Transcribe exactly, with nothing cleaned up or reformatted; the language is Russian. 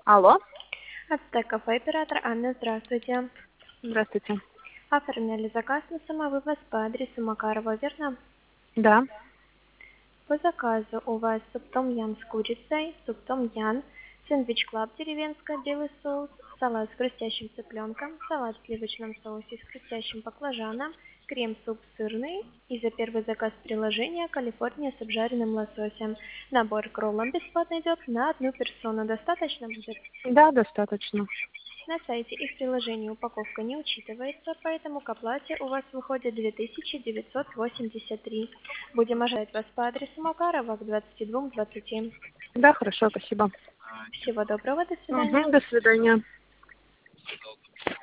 Алло. Ацтек кафе, оператор Анна, здравствуйте. Здравствуйте. Оформляли заказ на самовывоз по адресу Макарова, верно? Да. По заказу у вас суп том-ям с курицей, суп том-ям, сэндвич клаб деревенская, белый соус, салат с хрустящим цыпленком, салат в сливочном соусе с хрустящим баклажаном, крем-суп сырный и за первый заказ приложения Калифорния с обжаренным лососем. Набор к роллам бесплатно идет на одну персону. Достаточно будет? Да, достаточно. На сайте и в приложении упаковка не учитывается, поэтому к оплате у вас выходит две тысячи девятьсот восемьдесят три. Будем ожидать вас по адресу Макарова к двадцати двум двадцати. Да, хорошо, спасибо. Всего доброго, до свидания. Угу, до свидания.